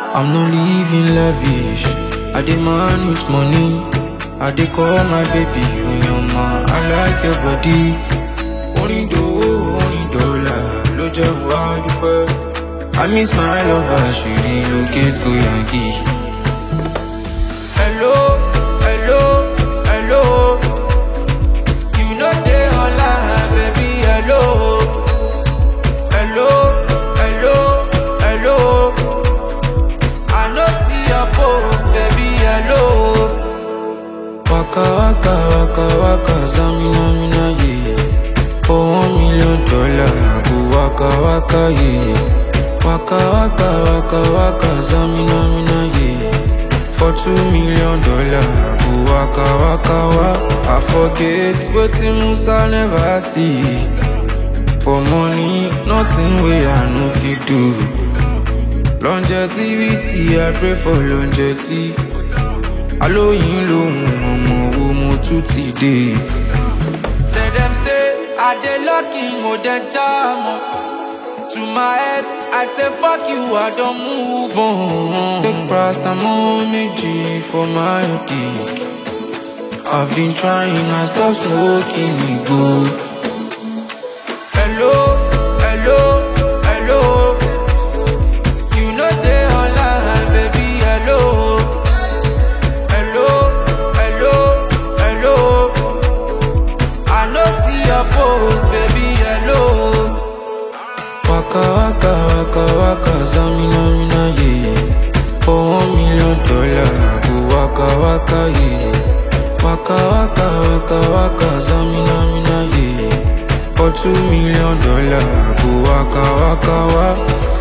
I'm not living lavish. I demand with money. I dey call my baby Onyoma. I like your body. Orin dollar, ló jẹ́ wá dúpẹ́. I miss my lover, she relocate go Yankee. Hello, hello, hello. You know they online, baby, hello. Hello, hello, hello. I no see your post, baby, hello. Waka waka waka waka, zamina mina yeah. For $1 million, I go waka waka yeah. Waka waka waka waka, zamina mina yeah. For $2 million, I go waka waka wa. I forget wetin Musa never see. For money, nothing wey I no fit do. Longevity, I pray for longevity. Alóyin lóhùn ọmọ wo mo tún ti dé. Tell them say I dey lucky mo dey jam. To my ex, I say fuck you, I don't move on. Take paracetamol méjì for my dick. I've been trying, I stop smoking igbó. Hello, hello, hello. You know they online, baby, hello. Hello, hello, hello. I no see your post, baby, hello. Waka waka waka waka, zamina mina yeah. For $1 million, I go waka waka yeah. Waka waka waka waka, zamina mina yeah. For $2 million, I go waka waka wa.